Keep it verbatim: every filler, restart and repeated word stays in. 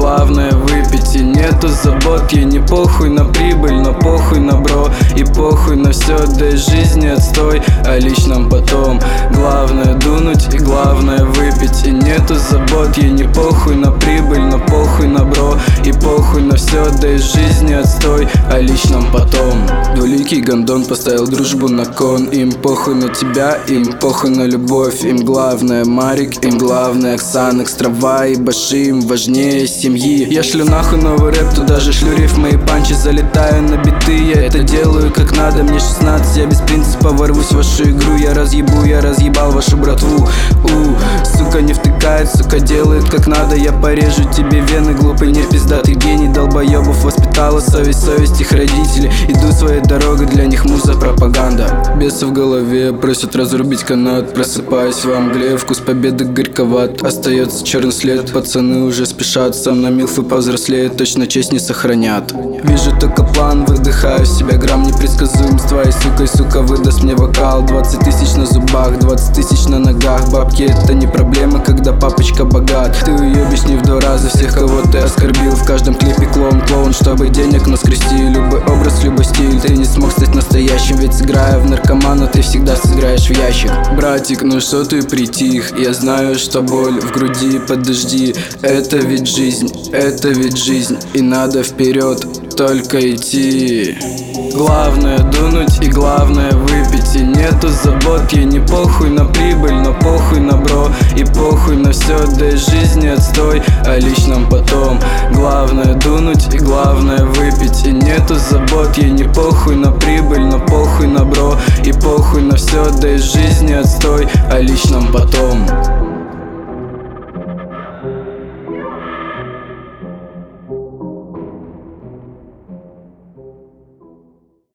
главное выпить. И нету забот, ей не похуй на прибыль, но похуй на бро. И похуй на все, да и жизни отстой, о личном потом. Главное дунуть и главное выпить. И нету забот, ей не похуй на прибыль, но похуй на бро. И похуй на все, да и жизни отстой, о личном потом. Двуликий гондон поставил дружбу на кон. Им похуй на тебя, им похуй на любовь. Им главное Марик, им главное Оксан, Экстрава и Баши, им важнее семьи. Я шлю нахуй новый рэп, туда же шлю рифмы и панчи. Залетаю на биты, я это делаю как надо. Мне шестнадцать, я без принципа ворвусь в вашу игру. Я разъебу, я разъебал вашу братву. У, сука не втыкает, сука делает как надо. Я порежу тебе вены, глупый не пиздатый гений. Долбоебов воспитала совесть, совесть их родителей. Иду своей дорогой, для них муза пропаганда. Бесы в голове просят разрубить канат. Просыпаюсь во мгле, вкус победы горьковат. Остается черный след, пацаны уже спешат. Сам на милфы повзрослеет, точно честь не сохранят. Вижу только план, выдыхаю в себя грамм непредсказуемства. И сука, и сука выдаст мне вокал. Двадцать тысяч на зубах, двадцать тысяч на ногах. Бабки это не проблема, когда папочка богат. Ты уебишь не в два раза всех, кого ты оскорбил. В каждом клипе клоун, клоун, чтобы денег наскрести. Любой образ, любой стиль, ты не смог стать настоящим. Ведь сыграя в наркомана, ты всегда сыграешь в ящик. Братик, ну что ты притих? Я знаю, что боль в груди, подожди. Это ведь жизнь, это ведь жизнь. И надо вперед только идти. Главное дунуть и главное выпить. И нету забот, ей не похуй на прибыль, но похуй на бро. И похуй на все, да и жизни отстой, о личном потом. Главное дунуть и главное выпить. И нету забот, ей не похуй на прибыль, но похуй на бро. И похуй на все, да и жизни отстой, о личном потом.